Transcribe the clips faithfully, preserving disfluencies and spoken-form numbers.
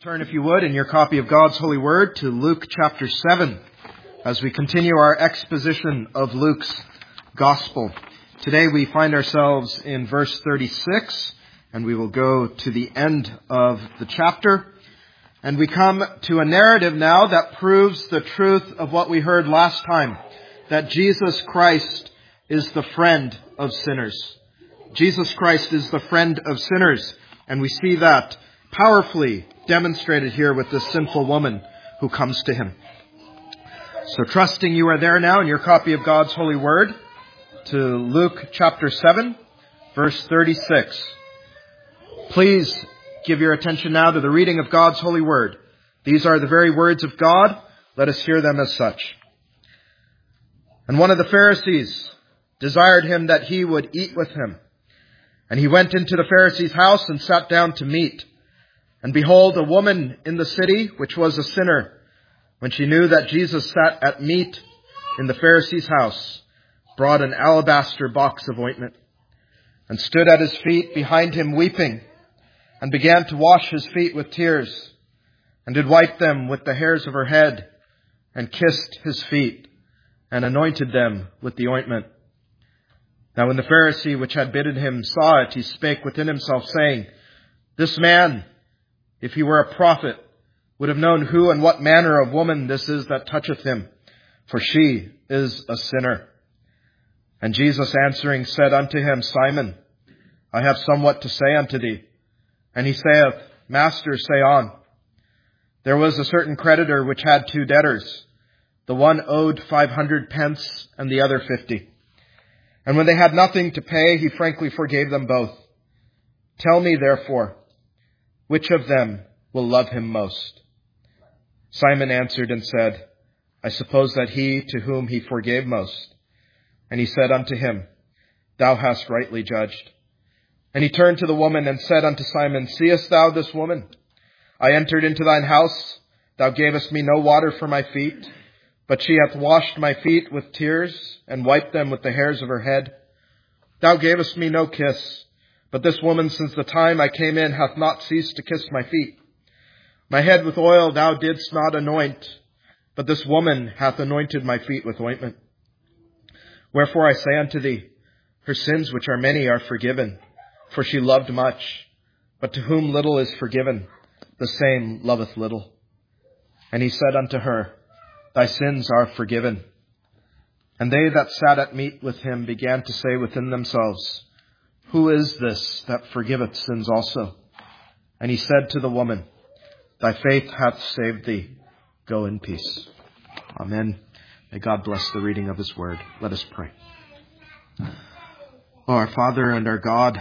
Turn, if you would, in your copy of God's Holy Word to Luke chapter seven as we continue our exposition of Luke's Gospel. Today we find ourselves in verse thirty-six, and we will go to the end of the chapter. And we come to a narrative now that proves the truth of what we heard last time, that Jesus Christ is the friend of sinners. Jesus Christ is the friend of sinners, and we see that powerfully demonstrated here with this sinful woman who comes to him. So trusting you are there now in your copy of God's Holy Word to Luke chapter seven, verse thirty-six. Please give your attention now to the reading of God's Holy Word. These are the very words of God. Let us hear them as such. And one of the Pharisees desired him that he would eat with him. And he went into the Pharisee's house and sat down to meat. And behold, a woman in the city, which was a sinner, when she knew that Jesus sat at meat in the Pharisee's house, brought an alabaster box of ointment, and stood at his feet behind him weeping, and began to wash his feet with tears, and did wipe them with the hairs of her head, and kissed his feet, and anointed them with the ointment. Now when the Pharisee which had bidden him saw it, he spake within himself, saying, This man, if he were a prophet, would have known who and what manner of woman this is that toucheth him, for she is a sinner. And Jesus answering said unto him, Simon, I have somewhat to say unto thee. And he saith, Master, say on. There was a certain creditor which had two debtors. The one owed five hundred pence, and the other fifty. And when they had nothing to pay, he frankly forgave them both. Tell me, therefore, which of them will love him most? Simon answered and said, I suppose that he to whom he forgave most. And he said unto him, Thou hast rightly judged. And he turned to the woman and said unto Simon, Seest thou this woman? I entered into thine house. Thou gavest me no water for my feet, but she hath washed my feet with tears and wiped them with the hairs of her head. Thou gavest me no kiss, but this woman since the time I came in hath not ceased to kiss my feet. My head with oil thou didst not anoint, but this woman hath anointed my feet with ointment. Wherefore I say unto thee, her sins which are many are forgiven, for she loved much. But to whom little is forgiven, the same loveth little. And he said unto her, Thy sins are forgiven. And they that sat at meat with him began to say within themselves, Who is this that forgiveth sins also? And he said to the woman, Thy faith hath saved thee. Go in peace. Amen. May God bless the reading of his word. Let us pray. O our Father and our God,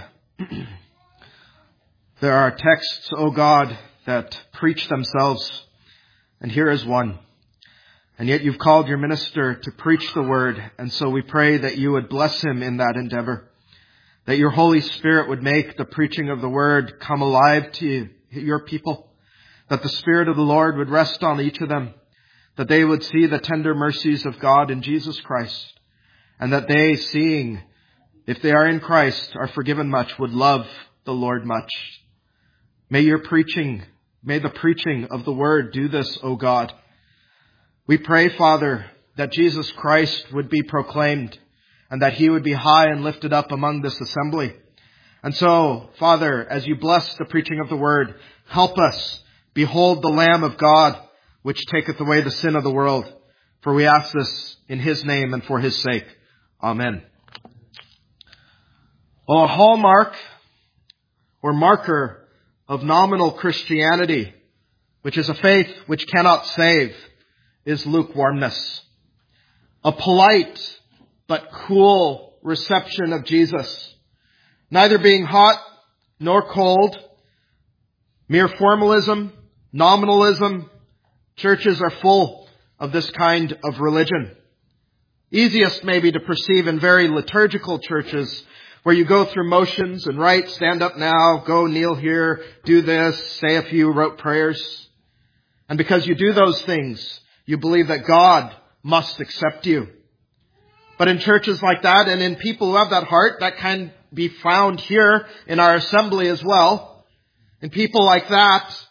there are texts, O God, that preach themselves, and here is one. And yet you've called your minister to preach the word, and so we pray that you would bless him in that endeavor, that your Holy Spirit would make the preaching of the word come alive to you, your people, that the Spirit of the Lord would rest on each of them, that they would see the tender mercies of God in Jesus Christ, and that they, seeing, if they are in Christ, are forgiven much, would love the Lord much. May your preaching, may the preaching of the word do this, O God. We pray, Father, that Jesus Christ would be proclaimed, and that he would be high and lifted up among this assembly. And so, Father, as you bless the preaching of the word, help us behold the Lamb of God, which taketh away the sin of the world. For we ask this in his name and for his sake. Amen. Well, a hallmark or marker of nominal Christianity, which is a faith which cannot save, is lukewarmness. A polite but cool reception of Jesus, neither being hot nor cold, mere formalism, nominalism. Churches are full of this kind of religion. Easiest maybe to perceive in very liturgical churches where you go through motions and write, stand up now, go kneel here, do this, say a few rote prayers. And because you do those things, you believe that God must accept you. But in churches like that and in people who have that heart, that can be found here in our assembly as well. And people like that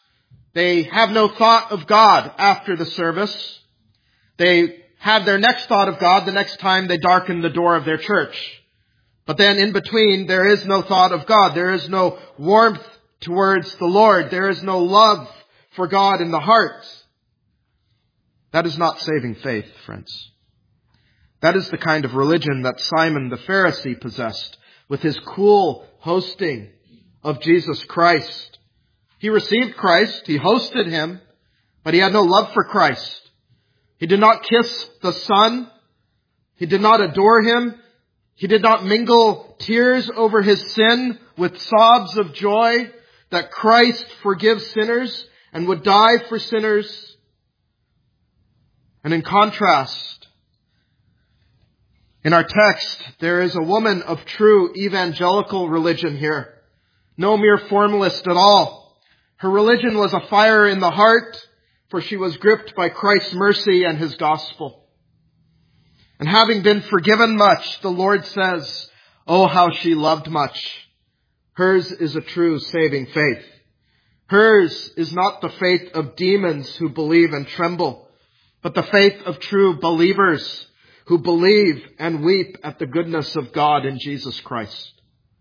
They have no thought of God after the service. They have their next thought of God the next time they darken the door of their church. But then in between, there is no thought of God. There is no warmth towards the Lord. There is no love for God in the heart. That is not saving faith, friends. That is the kind of religion that Simon the Pharisee possessed with his cool hosting of Jesus Christ. He received Christ, he hosted him, but he had no love for Christ. He did not kiss the Son. He did not adore him. He did not mingle tears over his sin with sobs of joy that Christ forgives sinners and would die for sinners. And in contrast, in our text, there is a woman of true evangelical religion here. No mere formalist at all. Her religion was a fire in the heart, for she was gripped by Christ's mercy and his gospel. And having been forgiven much, the Lord says, oh, how she loved much. Hers is a true saving faith. Hers is not the faith of demons who believe and tremble, but the faith of true believers who believe and weep at the goodness of God in Jesus Christ.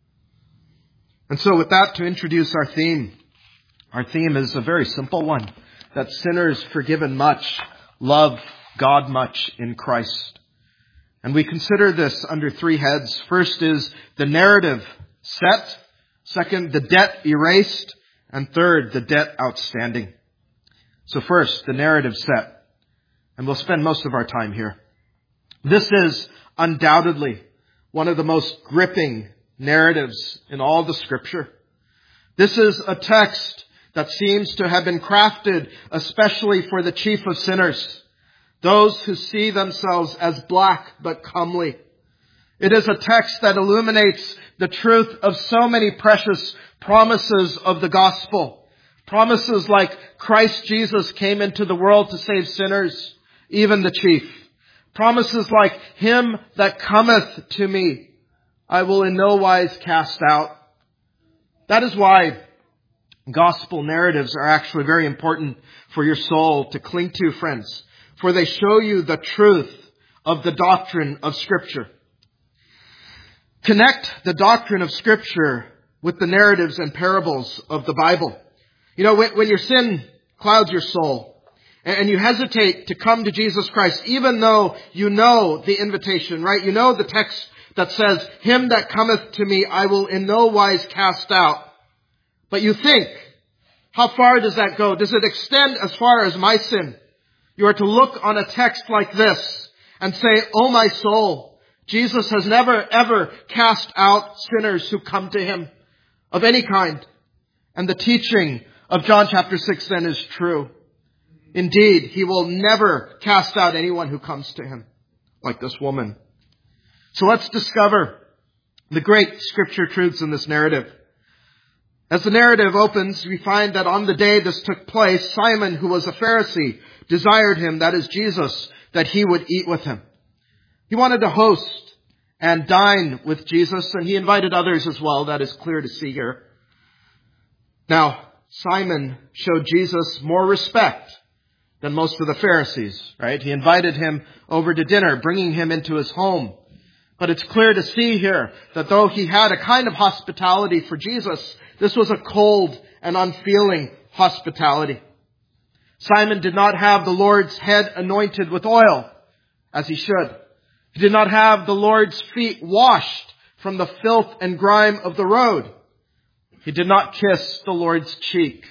And so with that, to introduce our theme, our theme is a very simple one, that sinners forgiven much love God much in Christ. And we consider this under three heads. First is the narrative set. Second, the debt erased. And third, the debt outstanding. So first, the narrative set. And we'll spend most of our time here. This is undoubtedly one of the most gripping narratives in all the Scripture. This is a text that seems to have been crafted especially for the chief of sinners, those who see themselves as black but comely. It is a text that illuminates the truth of so many precious promises of the gospel. Promises like Christ Jesus came into the world to save sinners, even the chief. Promises like, him that cometh to me, I will in no wise cast out. That is why gospel narratives are actually very important for your soul to cling to, friends. For they show you the truth of the doctrine of Scripture. Connect the doctrine of Scripture with the narratives and parables of the Bible. You know, when, when your sin clouds your soul and you hesitate to come to Jesus Christ, even though you know the invitation, right? You know the text that says, him that cometh to me, I will in no wise cast out. But you think, how far does that go? Does it extend as far as my sin? You are to look on a text like this and say, oh my soul, Jesus has never ever cast out sinners who come to him of any kind. And the teaching of John chapter six then is true. Indeed, he will never cast out anyone who comes to him, like this woman. So let's discover the great Scripture truths in this narrative. As the narrative opens, we find that on the day this took place, Simon, who was a Pharisee, desired him, that is Jesus, that he would eat with him. He wanted to host and dine with Jesus, and he invited others as well. That is clear to see here. Now, Simon showed Jesus more respect than most of the Pharisees, right? He invited him over to dinner, bringing him into his home. But it's clear to see here that though he had a kind of hospitality for Jesus, this was a cold and unfeeling hospitality. Simon did not have the Lord's head anointed with oil, as he should. He did not have the Lord's feet washed from the filth and grime of the road. He did not kiss the Lord's cheek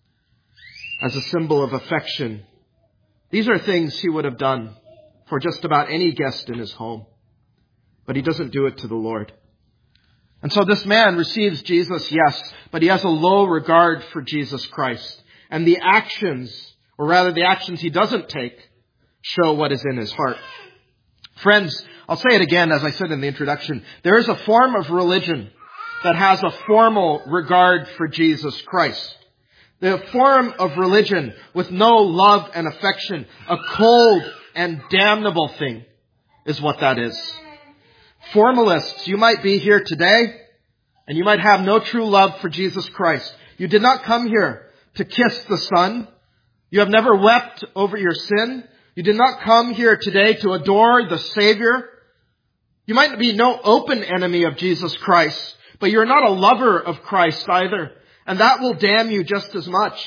as a symbol of affection. These are things he would have done for just about any guest in his home. But he doesn't do it to the Lord. And so this man receives Jesus, yes, but he has a low regard for Jesus Christ. And the actions, or rather the actions he doesn't take, show what is in his heart. Friends, I'll say it again as I said in the introduction. There is a form of religion that has a formal regard for Jesus Christ. The form of religion with no love and affection, a cold and damnable thing, is what that is. Formalists, you might be here today and you might have no true love for Jesus Christ. You did not come here to kiss the Son. You have never wept over your sin. You did not come here today to adore the Savior. You might be no open enemy of Jesus Christ, but you're not a lover of Christ either. And that will damn you just as much.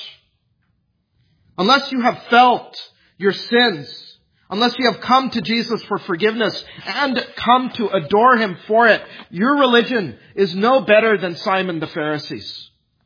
Unless you have felt your sins, unless you have come to Jesus for forgiveness and come to adore Him for it, your religion is no better than Simon the Pharisees.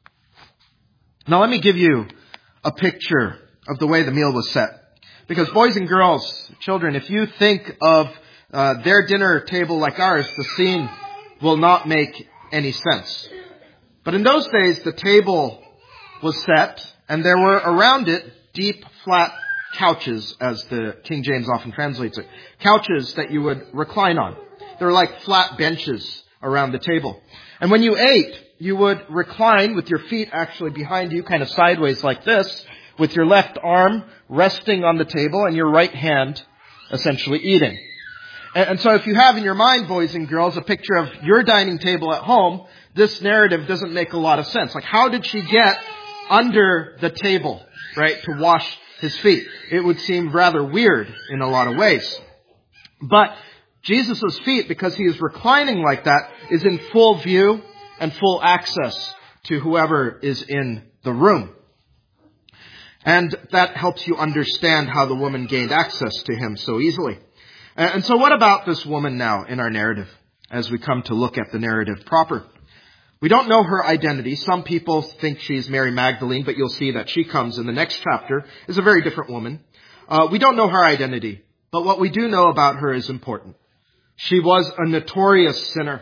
Now let me give you a picture of the way the meal was set. Because boys and girls, children, if you think of uh, their dinner table like ours, the scene will not make any sense. But in those days, the table was set, and there were around it deep, flat couches, as the King James often translates it. Couches that you would recline on. They were like flat benches around the table. And when you ate, you would recline with your feet actually behind you, kind of sideways like this, with your left arm resting on the table and your right hand essentially eating. And, and so if you have in your mind, boys and girls, a picture of your dining table at home, this narrative doesn't make a lot of sense. Like, how did she get under the table, right, to wash His feet? It would seem rather weird in a lot of ways. But Jesus' feet, because He is reclining like that, is in full view and full access to whoever is in the room. And that helps you understand how the woman gained access to Him so easily. And so what about this woman now in our narrative, as we come to look at the narrative proper? We don't know her identity. Some people think she's Mary Magdalene, but you'll see that she comes in the next chapter, is a very different woman. Uh, we don't know her identity, but what we do know about her is important. She was a notorious sinner.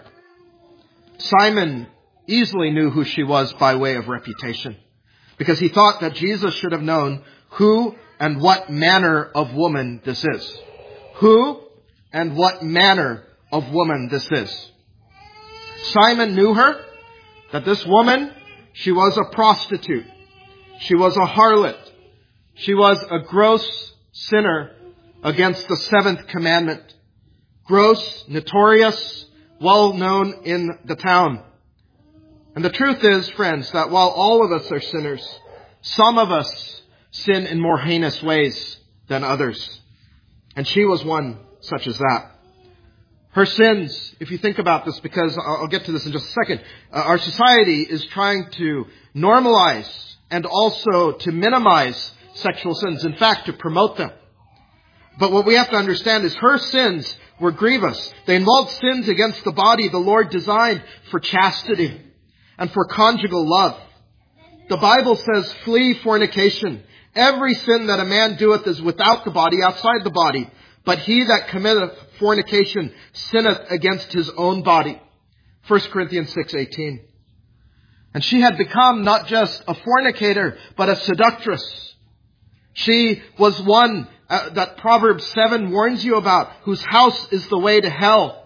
Simon easily knew who she was by way of reputation, because he thought that Jesus should have known who and what manner of woman this is. Who and what manner of woman this is. Simon knew her, that this woman, she was a prostitute. She was a harlot. She was a gross sinner against the seventh commandment. Gross, notorious, well known in the town. And the truth is, friends, that while all of us are sinners, some of us sin in more heinous ways than others. And she was one such as that. Her sins, if you think about this, because I'll get to this in just a second, uh, our society is trying to normalize and also to minimize sexual sins. In fact, to promote them. But what we have to understand is her sins were grievous. They involved sins against the body the Lord designed for chastity and for conjugal love. The Bible says, flee fornication. Every sin that a man doeth is without the body, outside the body. But he that committeth fornication sinneth against his own body. First Corinthians six eighteen. And she had become not just a fornicator, but a seductress. She was one uh, that Proverbs seven warns you about, whose house is the way to hell.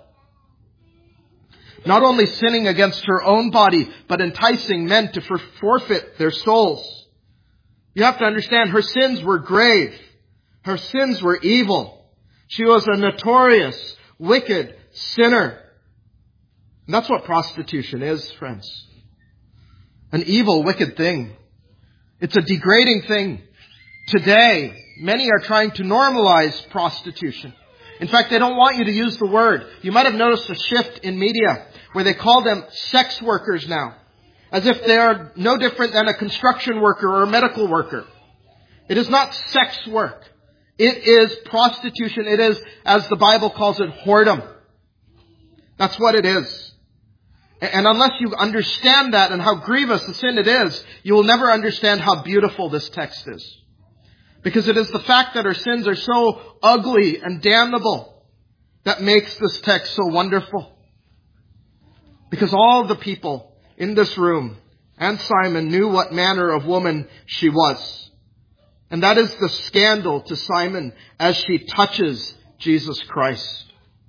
Not only sinning against her own body, but enticing men to for- forfeit their souls. You have to understand, her sins were grave. Her sins were evil. She was a notorious, wicked sinner. And that's what prostitution is, friends. An evil, wicked thing. It's a degrading thing. Today, many are trying to normalize prostitution. In fact, they don't want you to use the word. You might have noticed a shift in media where they call them sex workers now, as if they are no different than a construction worker or a medical worker. It is not sex work. It is prostitution. It is, as the Bible calls it, whoredom. That's what it is. And unless you understand that and how grievous the sin it is, you will never understand how beautiful this text is. Because it is the fact that our sins are so ugly and damnable that makes this text so wonderful. Because all the people in this room and Simon knew what manner of woman she was. And that is the scandal to Simon as she touches Jesus Christ.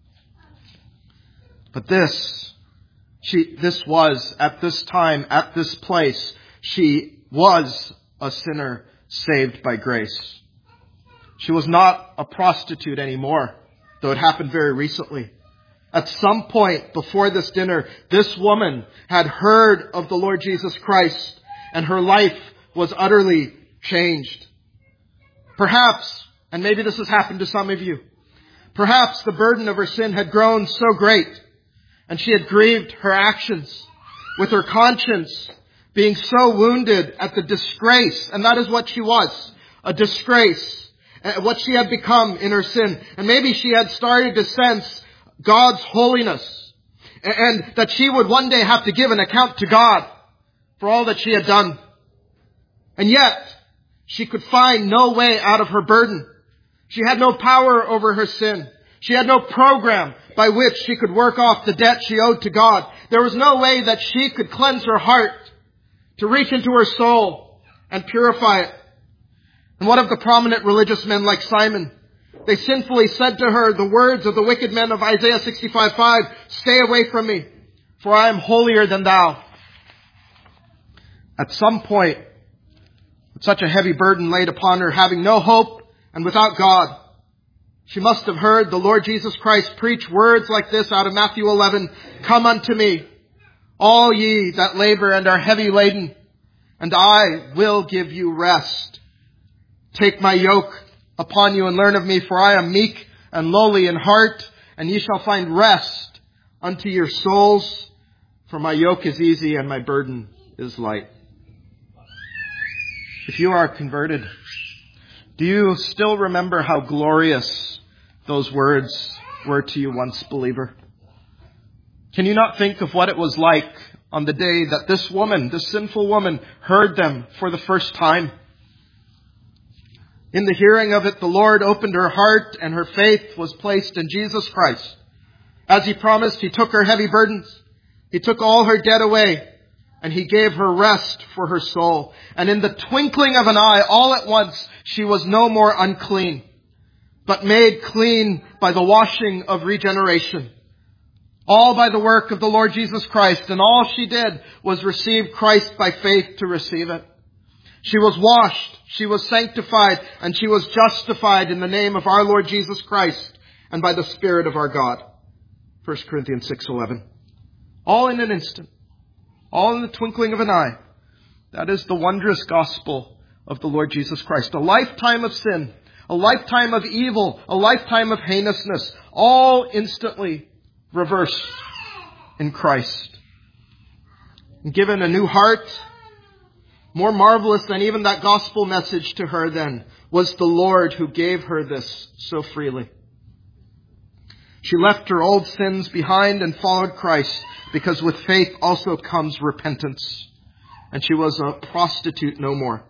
But this, she, this was, at this time, at this place, she was a sinner saved by grace. She was not a prostitute anymore, though it happened very recently. At some point before this dinner, this woman had heard of the Lord Jesus Christ, and her life was utterly changed. Perhaps, and maybe this has happened to some of you, perhaps the burden of her sin had grown so great, and she had grieved her actions, with her conscience being so wounded at the disgrace, and that is what she was, a disgrace, what she had become in her sin. And maybe she had started to sense God's holiness, and that she would one day have to give an account to God for all that she had done. And yet, she could find no way out of her burden. She had no power over her sin. She had no program by which she could work off the debt she owed to God. There was no way that she could cleanse her heart, to reach into her soul and purify it. And what of the prominent religious men like Simon? They sinfully said to her the words of the wicked men of Isaiah sixty-five five, "Stay away from me, for I am holier than thou." At some point, with such a heavy burden laid upon her, having no hope and without God, she must have heard the Lord Jesus Christ preach words like this out of Matthew eleven, "Come unto me, all ye that labor and are heavy laden, and I will give you rest. Take my yoke upon you and learn of me, for I am meek and lowly in heart, and ye shall find rest unto your souls. For my yoke is easy and my burden is light." If you are converted, do you still remember how glorious those words were to you once, believer? Can you not think of what it was like on the day that this woman, this sinful woman, heard them for the first time? In the hearing of it, the Lord opened her heart and her faith was placed in Jesus Christ. As He promised, He took her heavy burdens. He took all her debt away, and He gave her rest for her soul. And in the twinkling of an eye, all at once, she was no more unclean, but made clean by the washing of regeneration. All by the work of the Lord Jesus Christ. And all she did was receive Christ by faith to receive it. She was washed, she was sanctified, and she was justified in the name of our Lord Jesus Christ and by the Spirit of our God. First Corinthians six eleven. All in an instant. All in the twinkling of an eye. That is the wondrous gospel of the Lord Jesus Christ. A lifetime of sin, a lifetime of evil, a lifetime of heinousness, all instantly reversed in Christ. And given a new heart, more marvelous than even that gospel message to her then, was the Lord who gave her this so freely. She left her old sins behind and followed Christ, because with faith also comes repentance. And she was a prostitute no more.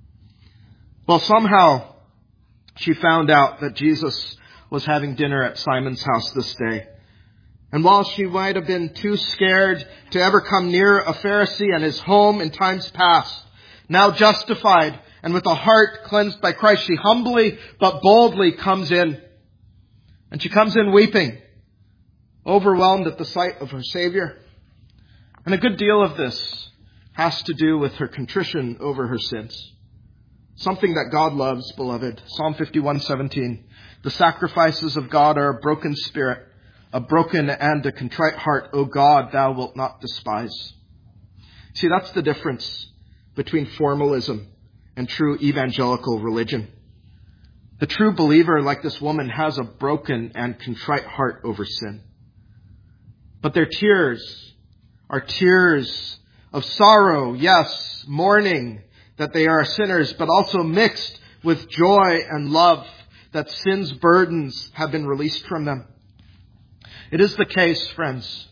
Well, somehow she found out that Jesus was having dinner at Simon's house this day. And while she might have been too scared to ever come near a Pharisee and his home in times past, now justified and with a heart cleansed by Christ, she humbly but boldly comes in. And she comes in weeping, overwhelmed at the sight of her Savior. And a good deal of this has to do with her contrition over her sins. Something that God loves, beloved. Psalm fifty-one seventeen. The sacrifices of God are a broken spirit, a broken and a contrite heart, O God, thou wilt not despise. See, that's the difference between formalism and true evangelical religion. The true believer, like this woman, has a broken and contrite heart over sin. But their tears are tears of sorrow, yes, mourning that they are sinners, but also mixed with joy and love that sin's burdens have been released from them. It is the case, friends,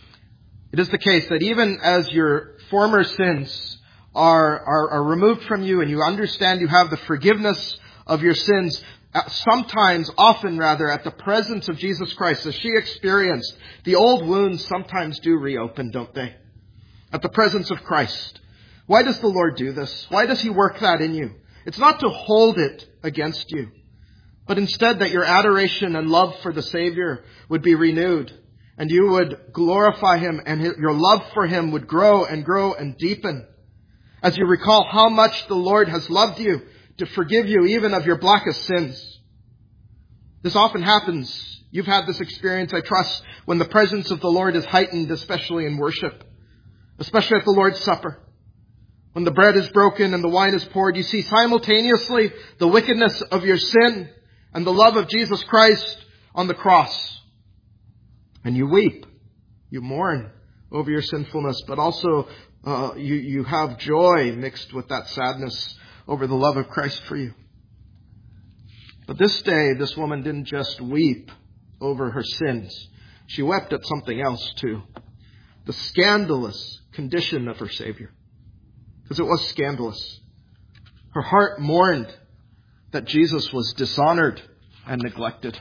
it is the case that even as your former sins are, are, are removed from you and you understand you have the forgiveness of your sins, sometimes, often rather, at the presence of Jesus Christ, as she experienced, the old wounds sometimes do reopen, don't they? At the presence of Christ. Why does the Lord do this? Why does He work that in you? It's not to hold it against you, but instead that your adoration and love for the Savior would be renewed, and you would glorify Him, and your love for Him would grow and grow and deepen. As you recall how much the Lord has loved you, to forgive you even of your blackest sins. This often happens. You've had this experience, I trust, when the presence of the Lord is heightened, especially in worship, especially at the Lord's Supper. When the bread is broken and the wine is poured, you see simultaneously the wickedness of your sin and the love of Jesus Christ on the cross. And you weep. You mourn over your sinfulness, but also uh, you, you have joy mixed with that sadness over the love of Christ for you. But this day, this woman didn't just weep over her sins. She wept at something else too. The scandalous condition of her Savior. Because it was scandalous. Her heart mourned that Jesus was dishonored and neglected.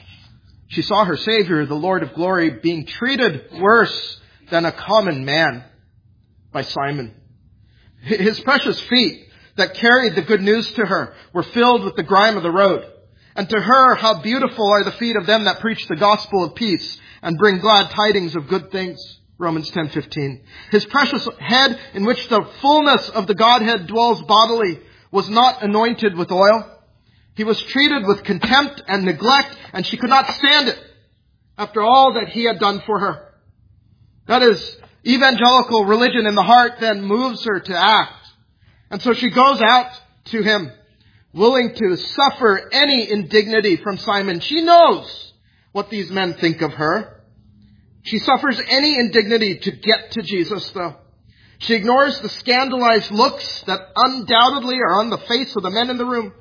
She saw her Savior, the Lord of glory, being treated worse than a common man by Simon. His precious feet that carried the good news to her were filled with the grime of the road. And to her, how beautiful are the feet of them that preach the gospel of peace and bring glad tidings of good things. Romans ten fifteen. His precious head, in which the fullness of the Godhead dwells bodily, was not anointed with oil. He was treated with contempt and neglect, and she could not stand it after all that he had done for her. That is, evangelical religion in the heart then moves her to act. And so she goes out to him, willing to suffer any indignity from Simon. She knows what these men think of her. She suffers any indignity to get to Jesus, though. She ignores the scandalized looks that undoubtedly are on the face of the men in the room.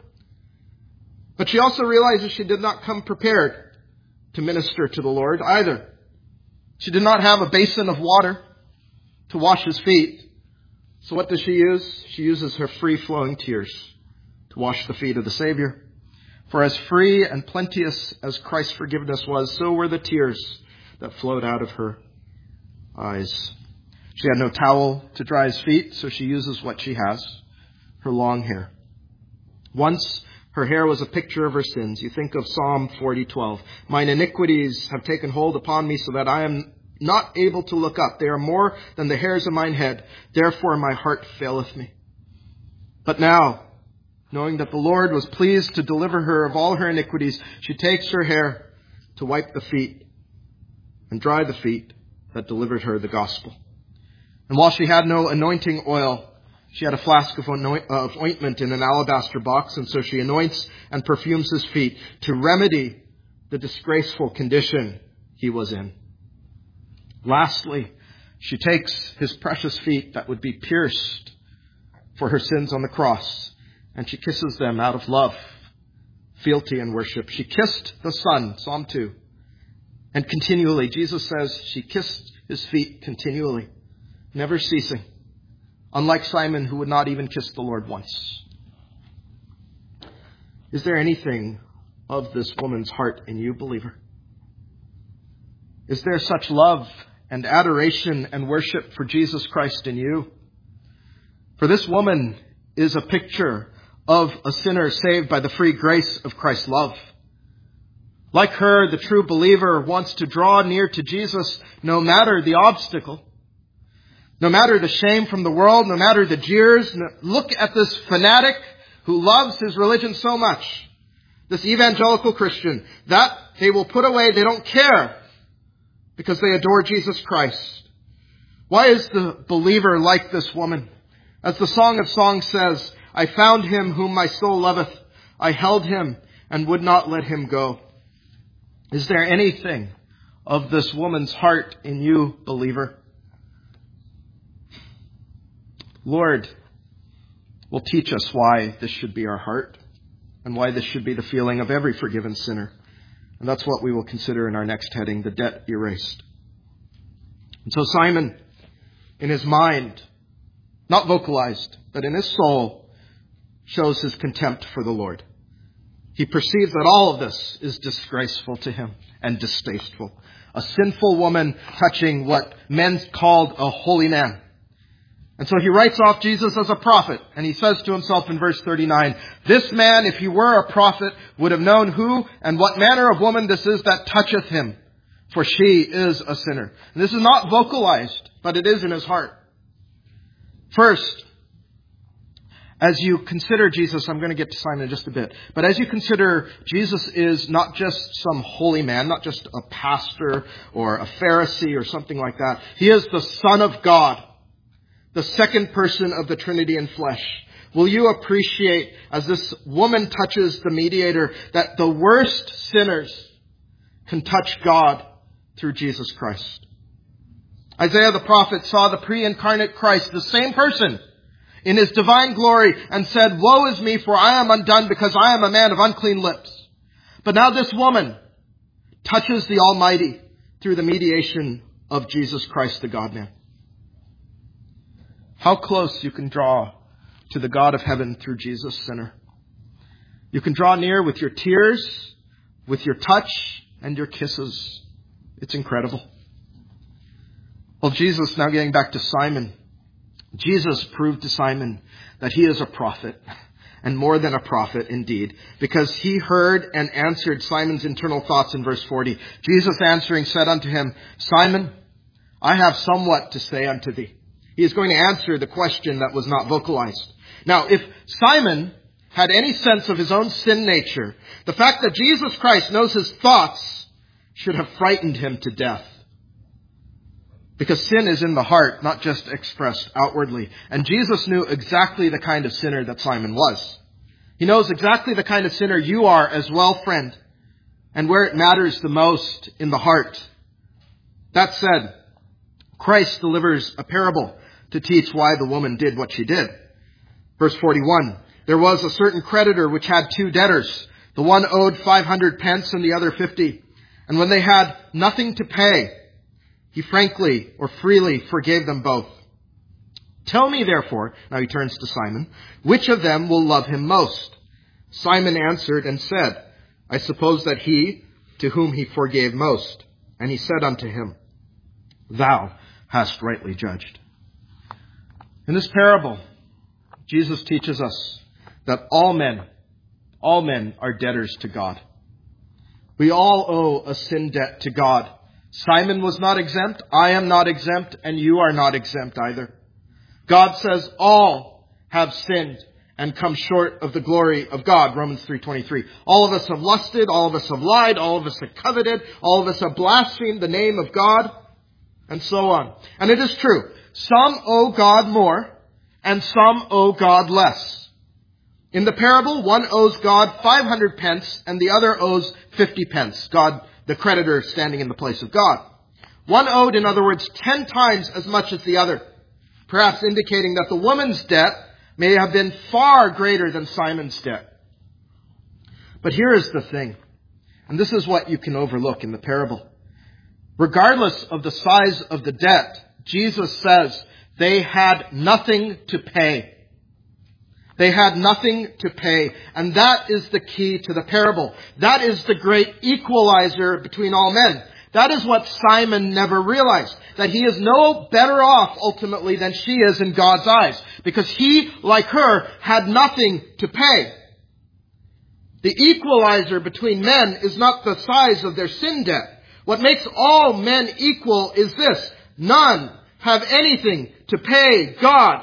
But she also realizes she did not come prepared to minister to the Lord either. She did not have a basin of water to wash his feet. So what does she use? She uses her free-flowing tears to wash the feet of the Savior. For as free and plenteous as Christ's forgiveness was, so were the tears that flowed out of her eyes. She had no towel to dry his feet, so she uses what she has, her long hair. Once her hair was a picture of her sins. You think of Psalm forty twelve. Mine iniquities have taken hold upon me so that I am not able to look up. They are more than the hairs of mine head. Therefore my heart faileth me. But now, knowing that the Lord was pleased to deliver her of all her iniquities, she takes her hair to wipe the feet and dry the feet that delivered her the gospel. And while she had no anointing oil, she had a flask of ointment in an alabaster box, and so she anoints and perfumes his feet to remedy the disgraceful condition he was in. Lastly, she takes his precious feet that would be pierced for her sins on the cross, and she kisses them out of love, fealty, and worship. She kissed the Son, Psalm two. And continually, Jesus says she kissed his feet continually, never ceasing. Unlike Simon, who would not even kiss the Lord once. Is there anything of this woman's heart in you, believer? Is there such love and adoration and worship for Jesus Christ in you? For this woman is a picture of a sinner saved by the free grace of Christ's love. Like her, the true believer wants to draw near to Jesus no matter the obstacle. No matter the shame from the world, no matter the jeers. Look at this fanatic who loves his religion so much. This evangelical Christian. That they will put away. They don't care because they adore Jesus Christ. Why is the believer like this woman? As the Song of Songs says, I found him whom my soul loveth. I held him and would not let him go. Is there anything of this woman's heart in you, believer? Lord will teach us why this should be our heart and why this should be the feeling of every forgiven sinner. And that's what we will consider in our next heading, the debt erased. And so Simon, in his mind, not vocalized, but in his soul, shows his contempt for the Lord. He perceives that all of this is disgraceful to him and distasteful. A sinful woman touching what men called a holy man. And so he writes off Jesus as a prophet. And he says to himself in verse thirty-nine, this man, if he were a prophet, would have known who and what manner of woman this is that toucheth him. For she is a sinner. And this is not vocalized, but it is in his heart. First, as you consider Jesus, I'm going to get to Simon in just a bit, but as you consider Jesus is not just some holy man, not just a pastor or a Pharisee or something like that. He is the Son of God. the second person of the Trinity in flesh, will you appreciate, as this woman touches the mediator, that the worst sinners can touch God through Jesus Christ? Isaiah the prophet saw the pre-incarnate Christ, the same person, in his divine glory, and said, "Woe is me, for I am undone, because I am a man of unclean lips." But now this woman touches the Almighty through the mediation of Jesus Christ, the God-man. How close you can draw to the God of heaven through Jesus, sinner. You can draw near with your tears, with your touch, and your kisses. It's incredible. Well, Jesus, now getting back to Simon, Jesus proved to Simon that he is a prophet, and more than a prophet indeed, because he heard and answered Simon's internal thoughts in verse forty. Jesus answering said unto him, "Simon, I have somewhat to say unto thee." He is going to answer the question that was not vocalized. Now, if Simon had any sense of his own sin nature, the fact that Jesus Christ knows his thoughts should have frightened him to death. Because sin is in the heart, not just expressed outwardly. And Jesus knew exactly the kind of sinner that Simon was. He knows exactly the kind of sinner you are as well, friend, and where it matters the most, in the heart. That said, Christ delivers a parable to teach why the woman did what she did. Verse forty-one, there was a certain creditor which had two debtors. The one owed five hundred pence and the other fifty. And when they had nothing to pay, he frankly or freely forgave them both. Tell me therefore, now he turns to Simon, which of them will love him most? Simon answered and said, I suppose that he to whom he forgave most. And he said unto him, Thou hast rightly judged. In this parable, Jesus teaches us that all men, all men are debtors to God. We all owe a sin debt to God. Simon was not exempt, I am not exempt, and you are not exempt either. God says all have sinned and come short of the glory of God, Romans three twenty-three. All of us have lusted, all of us have lied, all of us have coveted, all of us have blasphemed the name of God, and so on. And it is true, some owe God more, and some owe God less. In the parable, one owes God five hundred pence, and the other owes fifty pence. God, the creditor, standing in the place of God. One owed, in other words, ten times as much as the other, perhaps indicating that the woman's debt may have been far greater than Simon's debt. But here is the thing, and this is what you can overlook in the parable. Regardless of the size of the debt, Jesus says they had nothing to pay. They had nothing to pay. And that is the key to the parable. That is the great equalizer between all men. That is what Simon never realized. That he is no better off ultimately than she is in God's eyes. Because he, like her, had nothing to pay. The equalizer between men is not the size of their sin debt. What makes all men equal is this: none have anything to pay God.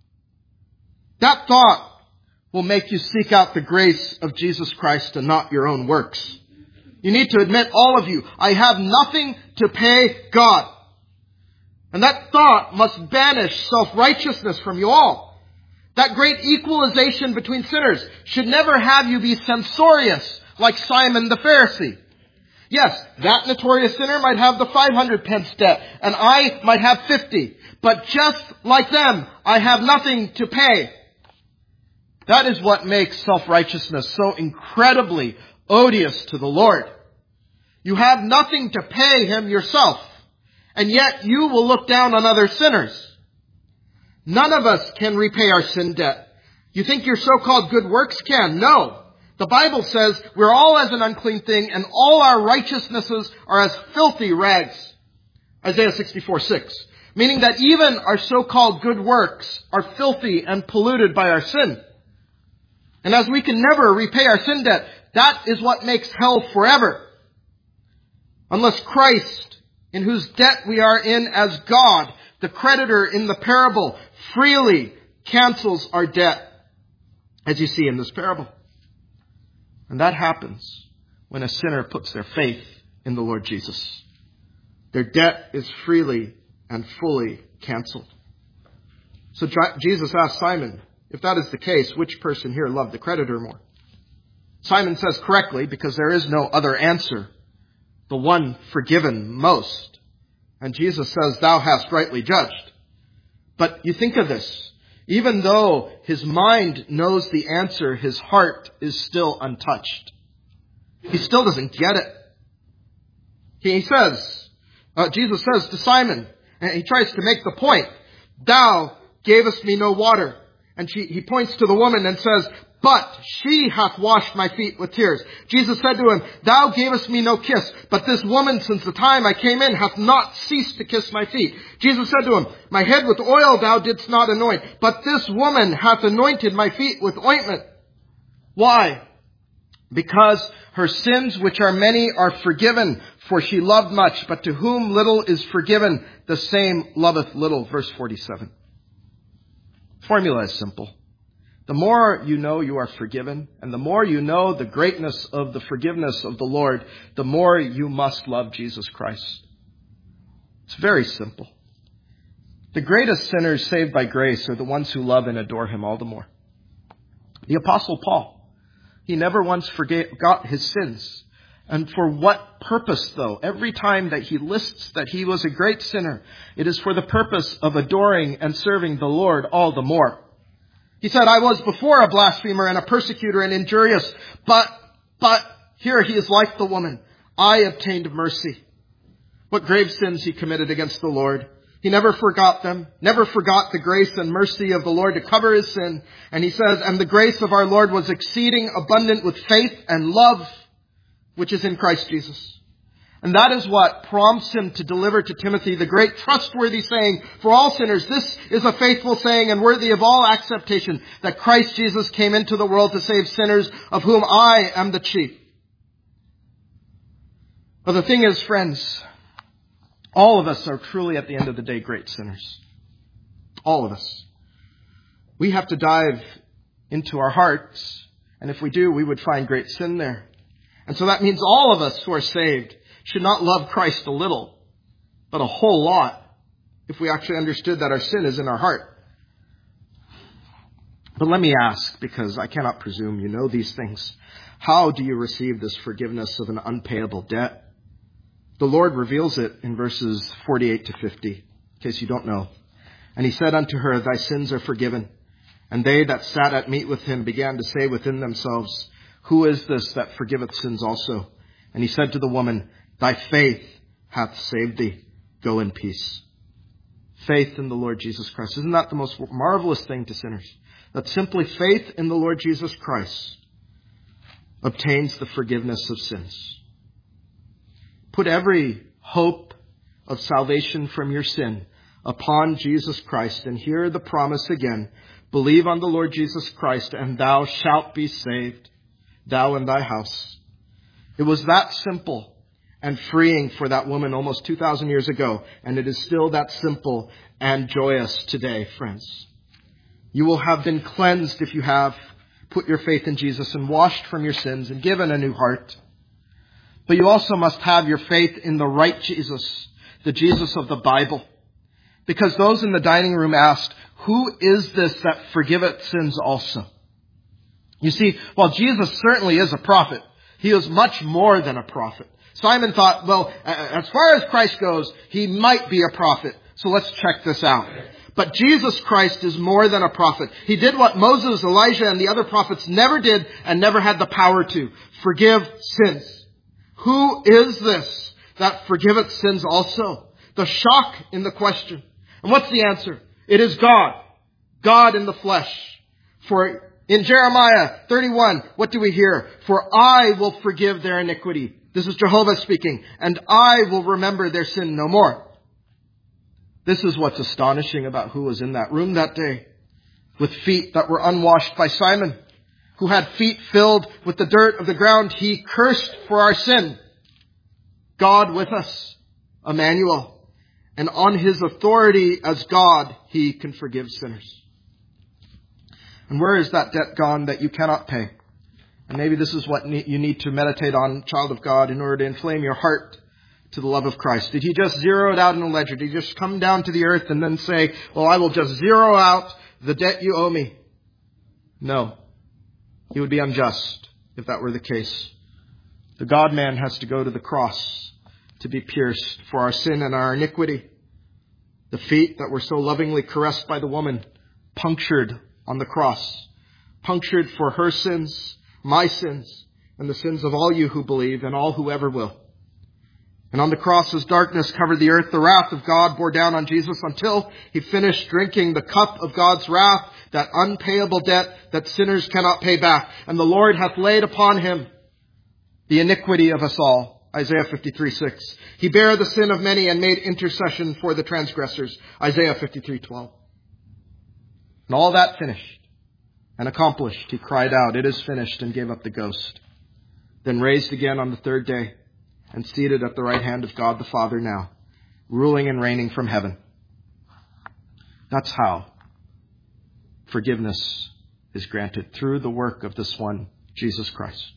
That thought will make you seek out the grace of Jesus Christ and not your own works. You need to admit, all of you, I have nothing to pay God. And that thought must banish self-righteousness from you all. That great equalization between sinners should never have you be censorious like Simon the Pharisee. Yes, that notorious sinner might have the five hundred pence debt, and I might have fifty. But just like them, I have nothing to pay. That is what makes self-righteousness so incredibly odious to the Lord. You have nothing to pay Him yourself, and yet you will look down on other sinners. None of us can repay our sin debt. You think your so-called good works can? No. The Bible says we're all as an unclean thing, and all our righteousnesses are as filthy rags. Isaiah sixty-four six. Meaning that even our so-called good works are filthy and polluted by our sin. And as we can never repay our sin debt, that is what makes hell forever. Unless Christ, in whose debt we are in as God, the creditor in the parable, freely cancels our debt, as you see in this parable. And that happens when a sinner puts their faith in the Lord Jesus. Their debt is freely and fully canceled. So Jesus asked Simon, if that is the case, which person here loved the creditor more? Simon says correctly, because there is no other answer, the one forgiven most. And Jesus says, thou hast rightly judged. But you think of this. Even though his mind knows the answer, his heart is still untouched. He still doesn't get it. He says, uh, Jesus says to Simon, and he tries to make the point, thou gavest me no water. And she, he points to the woman and says, but she hath washed my feet with tears. Jesus said to him, thou gavest me no kiss, but this woman since the time I came in hath not ceased to kiss my feet. Jesus said to him, my head with oil thou didst not anoint, but this woman hath anointed my feet with ointment. Why? Because her sins, which are many, are forgiven, for she loved much, but to whom little is forgiven, the same loveth little. Verse forty-seven. Formula is simple. The more you know you are forgiven, and the more you know the greatness of the forgiveness of the Lord, the more you must love Jesus Christ. It's very simple. The greatest sinners saved by grace are the ones who love and adore him all the more. The Apostle Paul, he never once forgot his sins. And for what purpose, though? Every time that he lists that he was a great sinner, it is for the purpose of adoring and serving the Lord all the more. He said, I was before a blasphemer and a persecutor and injurious, but, but here he is like the woman. I obtained mercy. What grave sins he committed against the Lord. He never forgot them, never forgot the grace and mercy of the Lord to cover his sin. And he says, and the grace of our Lord was exceeding abundant with faith and love, which is in Christ Jesus. And that is what prompts him to deliver to Timothy the great trustworthy saying for all sinners. This is a faithful saying and worthy of all acceptation, that Christ Jesus came into the world to save sinners, of whom I am the chief. But the thing is, friends, all of us are truly at the end of the day great sinners. All of us. We have to dive into our hearts, and if we do, we would find great sin there. And so that means all of us who are saved should not love Christ a little, but a whole lot, if we actually understood that our sin is in our heart. But let me ask, because I cannot presume you know these things, how do you receive this forgiveness of an unpayable debt? The Lord reveals it in verses forty-eight to fifty, in case you don't know. And he said unto her, thy sins are forgiven. And they that sat at meat with him began to say within themselves, who is this that forgiveth sins also? And he said to the woman, thy faith hath saved thee. Go in peace. Faith in the Lord Jesus Christ. Isn't that the most marvelous thing to sinners? That simply faith in the Lord Jesus Christ obtains the forgiveness of sins. Put every hope of salvation from your sin upon Jesus Christ. And hear the promise again. Believe on the Lord Jesus Christ, and thou shalt be saved, thou and thy house. It was that simple and freeing for that woman almost two thousand years ago. And it is still that simple and joyous today, friends. You will have been cleansed if you have put your faith in Jesus and washed from your sins and given a new heart. But you also must have your faith in the right Jesus, the Jesus of the Bible. Because those in the dining room asked, who is this that forgiveth sins also? You see, while Jesus certainly is a prophet, he is much more than a prophet. Simon thought, well, as far as Christ goes, he might be a prophet. So let's check this out. But Jesus Christ is more than a prophet. He did what Moses, Elijah, and the other prophets never did and never had the power to. Forgive sins. Who is this that forgiveth sins also? The shock in the question. And what's the answer? It is God. God in the flesh. For in Jeremiah thirty-one, what do we hear? For I will forgive their iniquity. This is Jehovah speaking. And I will remember their sin no more. This is what's astonishing about who was in that room that day, with feet that were unwashed by Simon, who had feet filled with the dirt of the ground. He cursed for our sin. God with us, Emmanuel. And on his authority as God, he can forgive sinners. And where is that debt gone that you cannot pay? And maybe this is what you need to meditate on, child of God, in order to inflame your heart to the love of Christ? Did he just zero it out in a ledger? Did he just come down to the earth and then say, well, I will just zero out the debt you owe me? No. He would be unjust if that were the case. The God-man has to go to the cross to be pierced for our sin and our iniquity. The feet that were so lovingly caressed by the woman, punctured on the cross. Punctured for her sins, my sins, and the sins of all you who believe and all who ever will. And on the cross, as darkness covered the earth, the wrath of God bore down on Jesus until he finished drinking the cup of God's wrath, that unpayable debt that sinners cannot pay back. And the Lord hath laid upon him the iniquity of us all. Isaiah fifty-three six. He bare the sin of many and made intercession for the transgressors. Isaiah fifty-three twelve. And all that finished and accomplished, he cried out, it is finished, and gave up the ghost. Then raised again on the third day and seated at the right hand of God the Father now, ruling and reigning from heaven. That's how forgiveness is granted, through the work of this one, Jesus Christ.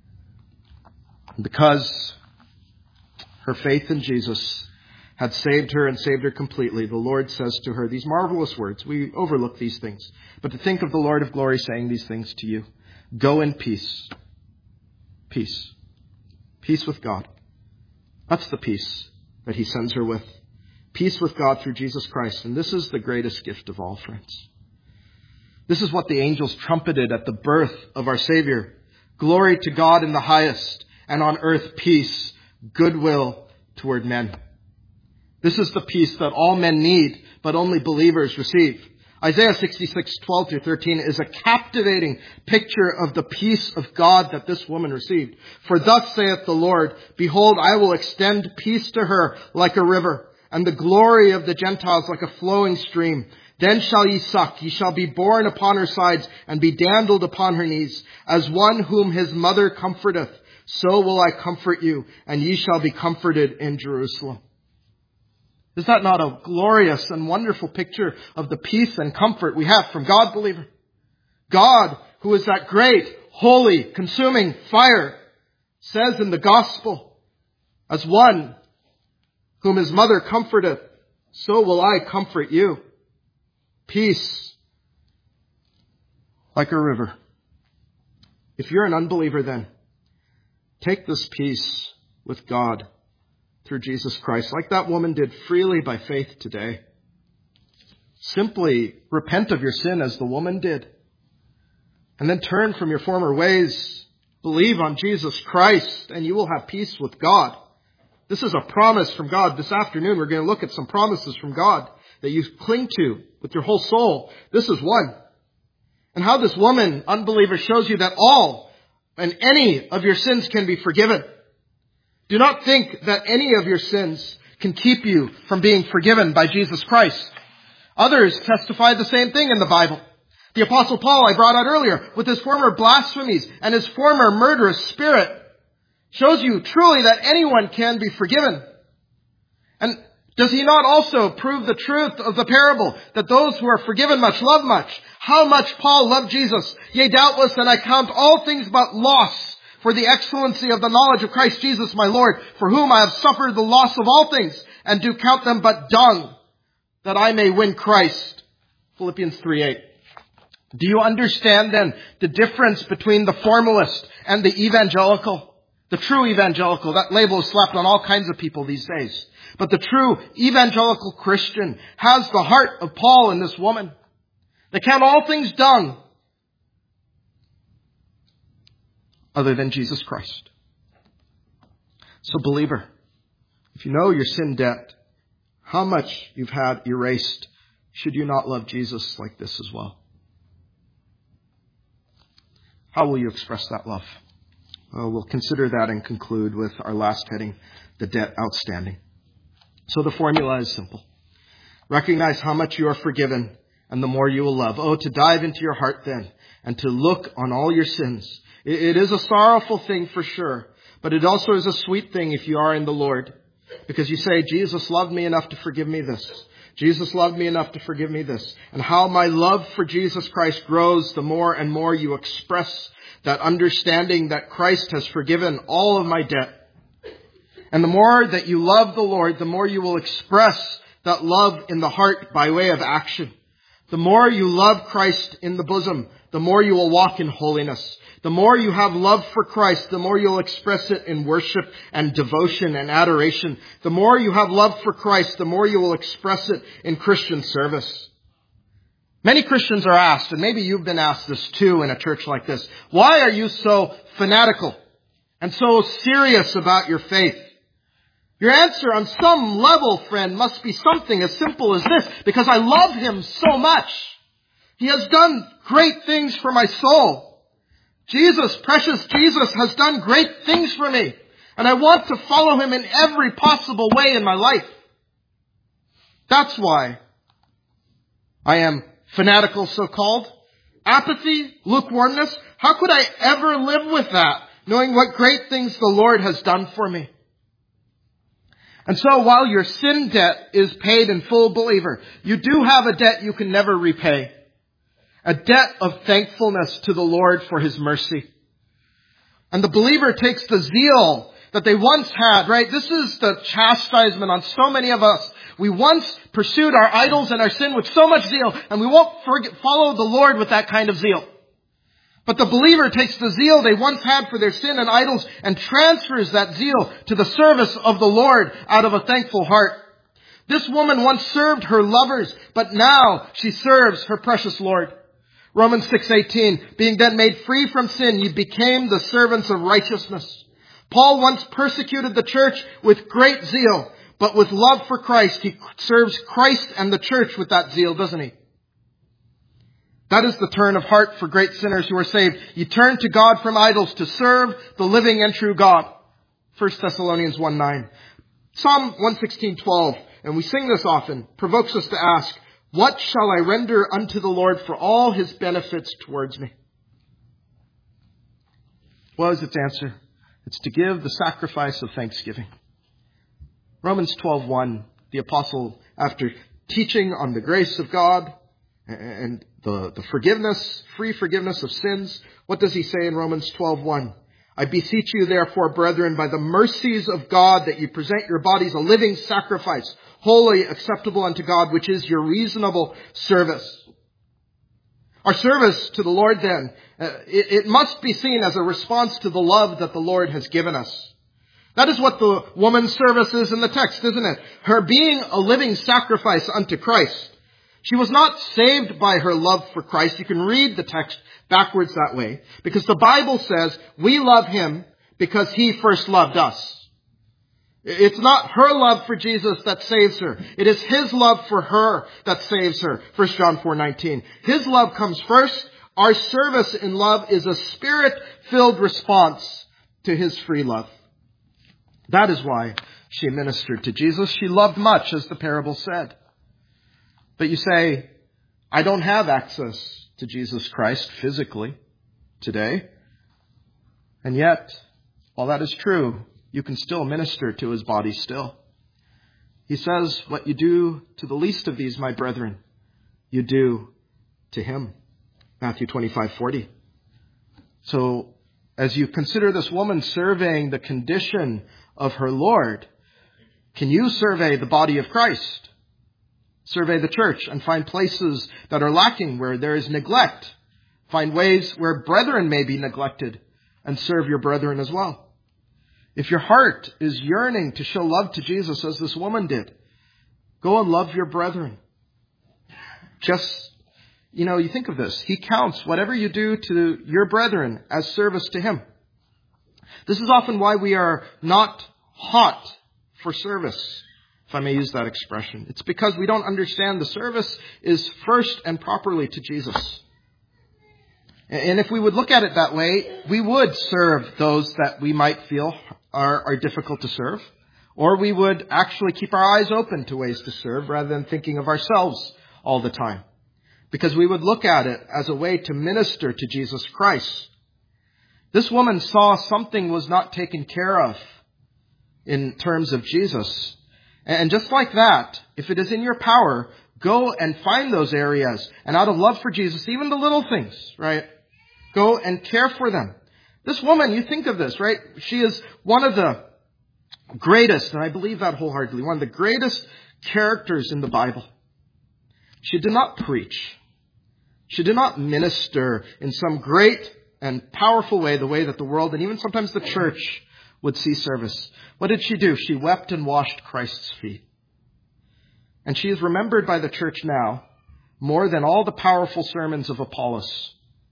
And because her faith in Jesus had saved her and saved her completely, the Lord says to her these marvelous words. We overlook these things. But to think of the Lord of glory saying these things to you. Go in peace. Peace. Peace with God. That's the peace that he sends her with. Peace with God through Jesus Christ. And this is the greatest gift of all, friends. This is what the angels trumpeted at the birth of our Savior. Glory to God in the highest, and on earth peace, goodwill toward men. This is the peace that all men need, but only believers receive. Isaiah sixty-six twelve through thirteen is a captivating picture of the peace of God that this woman received. For thus saith the Lord, behold, I will extend peace to her like a river, and the glory of the Gentiles like a flowing stream. Then shall ye suck, ye shall be borne upon her sides, and be dandled upon her knees, as one whom his mother comforteth. So will I comfort you, and ye shall be comforted in Jerusalem. Is that not a glorious and wonderful picture of the peace and comfort we have from God, believer? God, who is that great, holy, consuming fire, says in the gospel, as one whom his mother comforteth, so will I comfort you. Peace like a river. If you're an unbeliever, then take this peace with God through Jesus Christ, like that woman did freely by faith today. Simply repent of your sin as the woman did. And then turn from your former ways. Believe on Jesus Christ, and you will have peace with God. This is a promise from God. This afternoon, we're going to look at some promises from God that you cling to with your whole soul. This is one. And how this woman, unbeliever, shows you that all and any of your sins can be forgiven. Do not think that any of your sins can keep you from being forgiven by Jesus Christ. Others testify the same thing in the Bible. The Apostle Paul, I brought out earlier, with his former blasphemies and his former murderous spirit, shows you truly that anyone can be forgiven. And does he not also prove the truth of the parable, that those who are forgiven much love much? How much Paul loved Jesus? Yea, doubtless, and I count all things but loss for the excellency of the knowledge of Christ Jesus my Lord, for whom I have suffered the loss of all things, and do count them but dung, that I may win Christ. Philippians three eight. Do you understand then the difference between the formalist and the evangelical? The true evangelical, that label is slapped on all kinds of people these days. But the true evangelical Christian has the heart of Paul in this woman. They count all things dung other than Jesus Christ. So believer, if you know your sin debt, how much you've had erased, should you not love Jesus like this as well? How will you express that love? Well, we'll consider that and conclude with our last heading, the debt outstanding. So the formula is simple. Recognize how much you are forgiven, and the more you will love. Oh, to dive into your heart then, and to look on all your sins. It is a sorrowful thing for sure, but it also is a sweet thing if you are in the Lord. Because you say, Jesus loved me enough to forgive me this. Jesus loved me enough to forgive me this. And how my love for Jesus Christ grows the more and more you express that understanding that Christ has forgiven all of my debt. And the more that you love the Lord, the more you will express that love in the heart by way of action. The more you love Christ in the bosom, the more you will walk in holiness. The more you have love for Christ, the more you'll express it in worship and devotion and adoration. The more you have love for Christ, the more you will express it in Christian service. Many Christians are asked, and maybe you've been asked this too in a church like this, why are you so fanatical and so serious about your faith? Your answer on some level, friend, must be something as simple as this: because I love Him so much. He has done great things for my soul. Jesus, precious Jesus, has done great things for me. And I want to follow Him in every possible way in my life. That's why I am fanatical, so-called. Apathy, lukewarmness. How could I ever live with that, knowing what great things the Lord has done for me? And so while your sin debt is paid in full, believer, you do have a debt you can never repay. A debt of thankfulness to the Lord for His mercy. And the believer takes the zeal that they once had, right? This is the chastisement on so many of us. We once pursued our idols and our sin with so much zeal, and we won't forget, follow the Lord with that kind of zeal. But the believer takes the zeal they once had for their sin and idols and transfers that zeal to the service of the Lord out of a thankful heart. This woman once served her lovers, but now she serves her precious Lord. Romans six eighteen, being then made free from sin, you became the servants of righteousness. Paul once persecuted the church with great zeal, but with love for Christ, he serves Christ and the church with that zeal, doesn't he? That is the turn of heart for great sinners who are saved. You turn to God from idols to serve the living and true God. First Thessalonians one nine. Psalm one sixteen twelve, and we sing this often, provokes us to ask, what shall I render unto the Lord for all His benefits towards me? What is its answer? It's to give the sacrifice of thanksgiving. Romans twelve one, the apostle, after teaching on the grace of God and the, the forgiveness, free forgiveness of sins, what does he say in Romans twelve one? I beseech you therefore, brethren, by the mercies of God, that you present your bodies a living sacrifice, holy, acceptable unto God, which is your reasonable service. Our service to the Lord then, uh, it, it must be seen as a response to the love that the Lord has given us. That is what the woman's service is in the text, isn't it? Her being a living sacrifice unto Christ. She was not saved by her love for Christ. You can read the text backwards that way, because the Bible says we love Him because He first loved us. It's not her love for Jesus that saves her. It is His love for her that saves her. First John four nineteen. His love comes first. Our service in love is a Spirit-filled response to His free love. That is why she ministered to Jesus. She loved much, as the parable said. But you say, I don't have access to Jesus Christ physically today. And yet, while that is true, you can still minister to His body still. He says, what you do to the least of these, my brethren, you do to Him. Matthew twenty-five forty. So, as you consider this woman surveying the condition of her Lord, can you survey the body of Christ? Survey the church and find places that are lacking where there is neglect. Find ways where brethren may be neglected and serve your brethren as well. If your heart is yearning to show love to Jesus as this woman did, go and love your brethren. Just, you know, you think of this. He counts whatever you do to your brethren as service to Him. This is often why we are not hot for service, if I may use that expression. It's because we don't understand the service is first and properly to Jesus. And if we would look at it that way, we would serve those that we might feel are, are difficult to serve. Or we would actually keep our eyes open to ways to serve rather than thinking of ourselves all the time. Because we would look at it as a way to minister to Jesus Christ. This woman saw something was not taken care of in terms of Jesus. And just like that, if it is in your power, go and find those areas. And out of love for Jesus, even the little things, right? Go and care for them. This woman, you think of this, right? She is one of the greatest, and I believe that wholeheartedly, one of the greatest characters in the Bible. She did not preach. She did not minister in some great and powerful way, the way that the world and even sometimes the church would see service. What did she do? She wept and washed Christ's feet. And she is remembered by the church now more than all the powerful sermons of Apollos.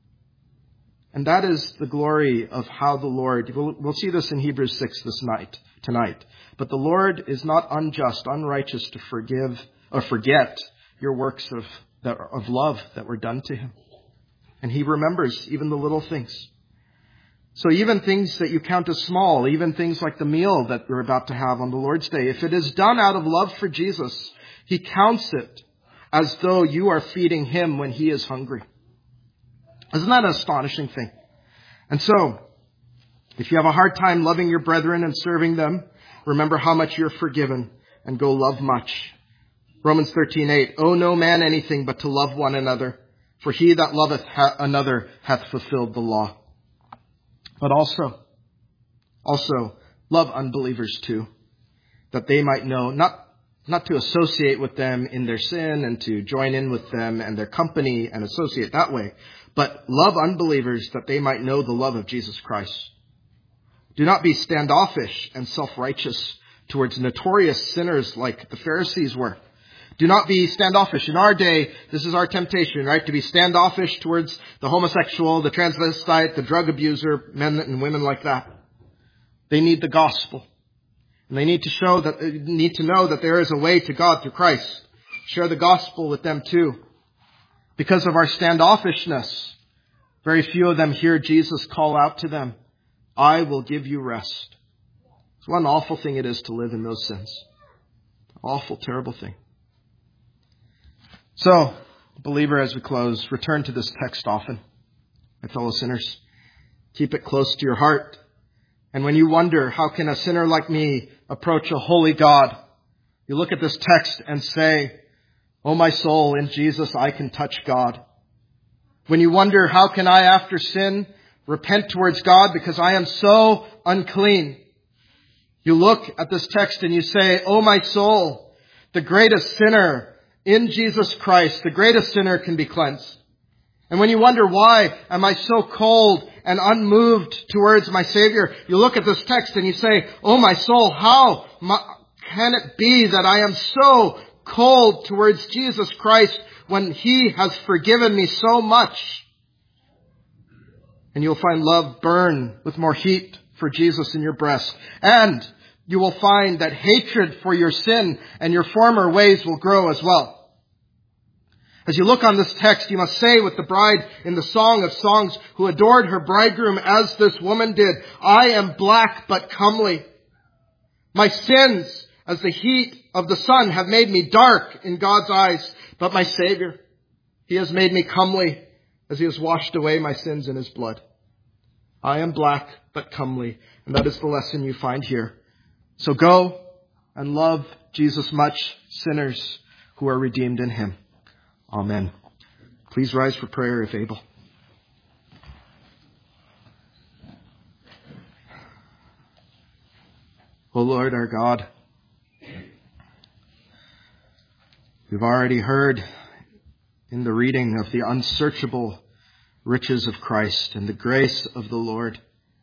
And that is the glory of how the Lord, we'll, we'll see this in Hebrews six this night, tonight. But the Lord is not unjust, unrighteous to forgive or forget your works of, that, of love that were done to him. And he remembers even the little things. So even things that you count as small, even things like the meal that we're about to have on the Lord's Day, if it is done out of love for Jesus, he counts it as though you are feeding him when he is hungry. Isn't that an astonishing thing? And so, if you have a hard time loving your brethren and serving them, remember how much you're forgiven and go love much. Romans thirteen eight, owe no man anything but to love one another, for he that loveth ha- another hath fulfilled the law. But also, also love unbelievers too, that they might know, not Not to associate with them in their sin and to join in with them and their company and associate that way, but love unbelievers that they might know the love of Jesus Christ. Do not be standoffish and self-righteous towards notorious sinners like the Pharisees were. Do not be standoffish. In our day, this is our temptation, right? To be standoffish towards the homosexual, the transvestite, the drug abuser, men and women like that. They need the gospel. And they need to show that, need to know that there is a way to God through Christ. Share the gospel with them too. Because of our standoffishness, very few of them hear Jesus call out to them, I will give you rest. It's what an awful thing it is to live in those sins. Awful, terrible thing. So, believer, as we close, return to this text often, my fellow sinners. Keep it close to your heart. And when you wonder, how can a sinner like me approach a holy God? You look at this text and say, oh, my soul, in Jesus I can touch God. When you wonder, how can I, after sin, repent towards God because I am so unclean? You look at this text and you say, oh, my soul, the greatest sinner in Jesus Christ, the greatest sinner can be cleansed. And when you wonder, why am I so cold and unmoved towards my Savior? You look at this text and you say, oh, my soul, how can it be that I am so cold towards Jesus Christ when he has forgiven me so much? And you'll find love burn with more heat for Jesus in your breast. And you will find that hatred for your sin and your former ways will grow as well. As you look on this text, you must say with the bride in the Song of Songs who adored her bridegroom as this woman did, I am black but comely. My sins, as the heat of the sun, have made me dark in God's eyes. But my Savior, he has made me comely as he has washed away my sins in his blood. I am black but comely. And that is the lesson you find here. So go and love Jesus much, sinners who are redeemed in him. Amen. Please rise for prayer if able. O Lord our God, we've already heard in the reading of the unsearchable riches of Christ and the grace of the Lord.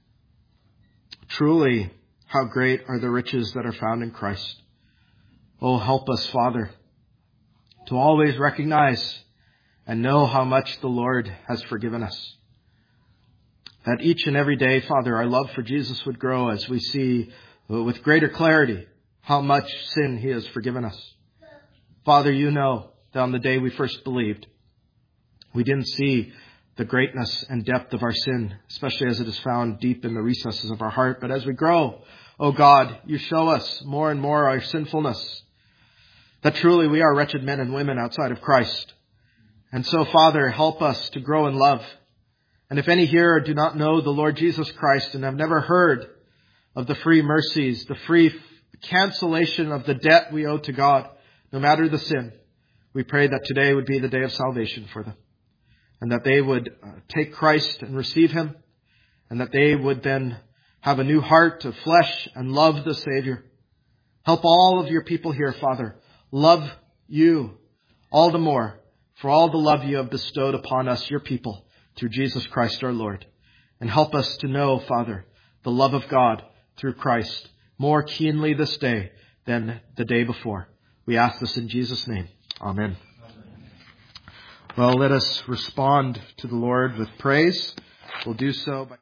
Truly, how great are the riches that are found in Christ. Oh, help us, Father, to always recognize and know how much the Lord has forgiven us. That each and every day, Father, our love for Jesus would grow as we see with greater clarity how much sin he has forgiven us. Father, you know that on the day we first believed, we didn't see the greatness and depth of our sin, especially as it is found deep in the recesses of our heart. But as we grow, oh God, you show us more and more our sinfulness. That truly we are wretched men and women outside of Christ. And so, Father, help us to grow in love. And if any here do not know the Lord Jesus Christ and have never heard of the free mercies, the free cancellation of the debt we owe to God, no matter the sin, we pray that today would be the day of salvation for them. And that they would take Christ and receive him. And that they would then have a new heart of flesh and love the Savior. Help all of your people here, Father, love you all the more for all the love you have bestowed upon us, your people, through Jesus Christ our Lord. And help us to know, Father, the love of God through Christ more keenly this day than the day before. We ask this in Jesus' name. Amen. Well, let us respond to the Lord with praise. We'll do so by